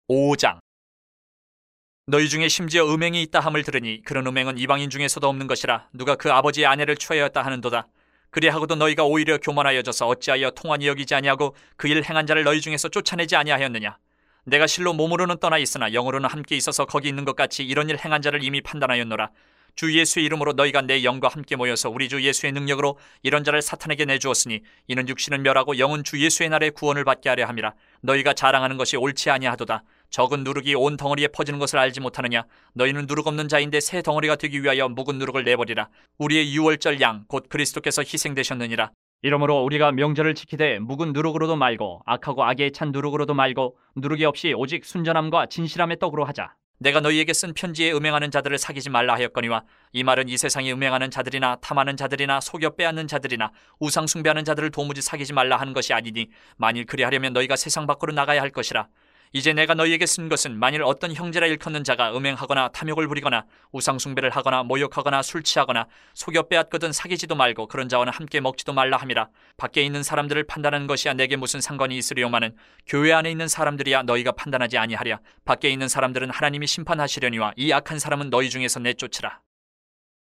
5장. 너희 중에 심지어 음행이 있다 함을 들으니 그런 음행은 이방인 중에서도 없는 것이라 누가 그 아버지의 아내를 취하였다 하는도다. 그리하고도 너희가 오히려 교만하여져서 어찌하여 통한이 여기지 아니하고 그 일 행한 자를 너희 중에서 쫓아내지 아니하였느냐. 내가 실로 몸으로는 떠나 있으나 영으로는 함께 있어서 거기 있는 것 같이 이런 일 행한 자를 이미 판단하였노라. 주 예수의 이름으로 너희가 내 영과 함께 모여서 우리 주 예수의 능력으로 이런 자를 사탄에게 내주었으니 이는 육신은 멸하고 영은 주 예수의 날에 구원을 받게 하려 함이라. 너희가 자랑하는 것이 옳지 아니하도다. 적은 누룩이 온 덩어리에 퍼지는 것을 알지 못하느냐. 너희는 누룩 없는 자인데 새 덩어리가 되기 위하여 묵은 누룩을 내버리라. 우리의 유월절 양 곧 그리스도께서 희생되셨느니라. 이러므로 우리가 명절을 지키되 묵은 누룩으로도 말고 악하고 악에 찬 누룩으로도 말고 누룩이 없이 오직 순전함과 진실함의 떡으로 하자. 내가 너희에게 쓴 편지에 음행하는 자들을 사귀지 말라 하였거니와 이 말은 이 세상에 음행하는 자들이나 탐하는 자들이나 속여 빼앗는 자들이나 우상 숭배하는 자들을 도무지 사귀지 말라 하는 것이 아니니 만일 그리하려면 너희가 세상 밖으로 나가야 할 것이라. 이제 내가 너희에게 쓴 것은 만일 어떤 형제라 일컫는 자가 음행하거나 탐욕을 부리거나 우상 숭배를 하거나 모욕하거나 술 취하거나 속여 빼앗거든 사귀지도 말고 그런 자와는 함께 먹지도 말라 함이라. 밖에 있는 사람들을 판단하는 것이야 내게 무슨 상관이 있으리요마는 교회 안에 있는 사람들이야 너희가 판단하지 아니하랴. 밖에 있는 사람들은 하나님이 심판하시려니와 이 악한 사람은 너희 중에서 내쫓으라.